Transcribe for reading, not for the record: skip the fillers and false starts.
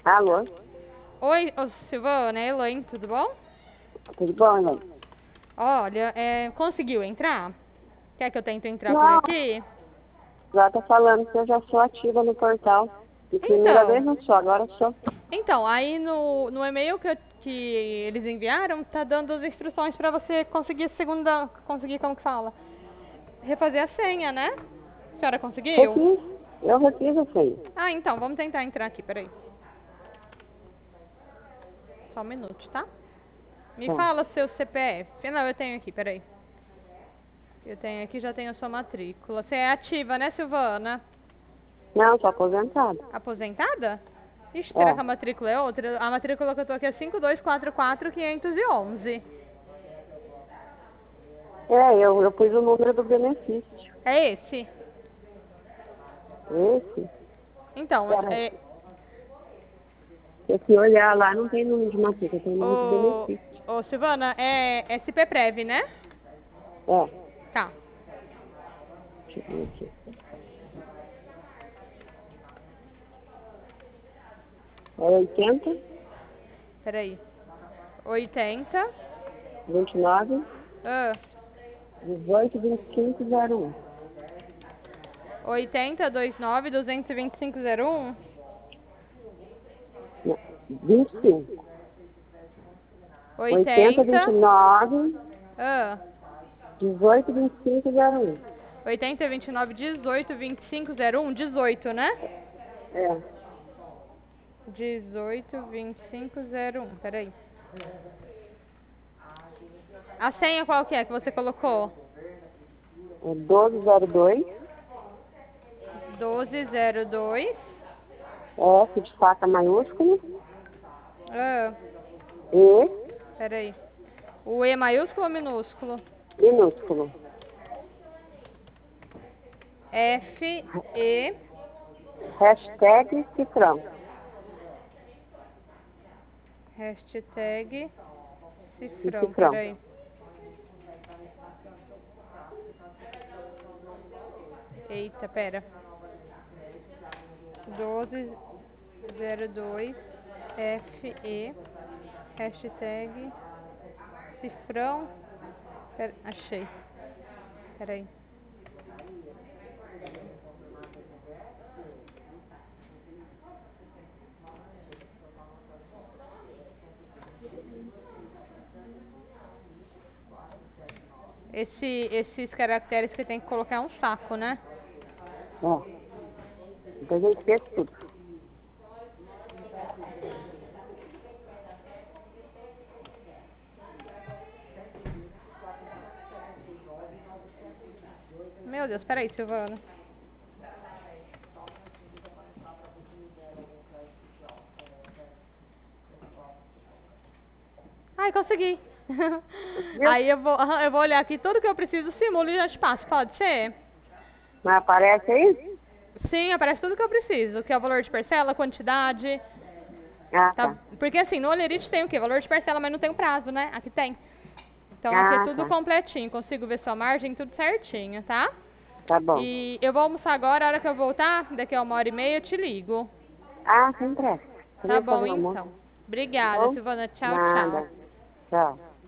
Alô? Oi, ô, Silvana, é Elaine, tudo bom? Tudo bom, Elaine? Olha, conseguiu entrar? Quer que eu tente entrar por Não, aqui? já tá falando que eu já sou ativa no portal. De primeira vez Então, não sou, agora sou. então, aí no e-mail que eles enviaram, tá dando as instruções pra você conseguir conseguir, como que fala? Refazer a senha, né? A senhora conseguiu? Refiz, eu refiz a senha. Ah, então, vamos tentar entrar aqui, peraí. Só um minuto, tá? Me Tá. fala seu CPF. Não, eu tenho aqui, peraí. Eu tenho aqui, já tenho a sua matrícula. Você é ativa, né, Silvana? Não, sou aposentada. Aposentada? Ixi, será que É. a matrícula é outra? A matrícula que eu tô aqui é 5244-511. Eu pus o número do benefício. É esse? Esse? Então, Pera, se olhar lá, não tem número de matrícula, tem número de ô, benefício. ô Silvana, é SP Prev, né? É, Tá, deixa eu ver aqui. É 80, peraí. 80, 29, ah, 18, 25, 01. 80, 29, 22501, Não, 25. 80, 80, 29, ah, 18, 25, 01. 80, 29, 18, 2501, 18, né? É, 18, 2501, peraí. A senha qual que é que você colocou? é 1202, 1202, F de faca maiúsculo, ah, E peraí. O E maiúsculo ou minúsculo? minúsculo. F, E, Hashtag cifrão. hashtag, E cifrão, cifrão. peraí. Eita, pera. 1202, F, E, hashtag, cifrão, pera, achei, peraí. Esses caracteres que tem que colocar é um saco, né? É. Depois a gente fez tudo. Meu Deus, peraí, Silvana. Ai, consegui. Viu? Aí eu vou olhar aqui tudo que eu preciso, simulo e já te passo, pode ser? Mas aparece aí? Sim, aparece tudo que eu preciso, que é o valor de parcela, quantidade, Ah, tá? tá. Porque assim, no Olerite tem o quê? Valor de parcela, mas não tem o prazo, né? Aqui tem. Então aqui é Ah, tudo tá. completinho, consigo ver sua margem, tudo certinho, tá? Tá bom. E eu vou almoçar agora, a hora que eu voltar, daqui a 1h30 eu te ligo. Ah, sem pressa. Tá Também bom, fazer o almoço. então. Obrigada, Bom? Silvana. Tchau, tchau. Nada. Tchau.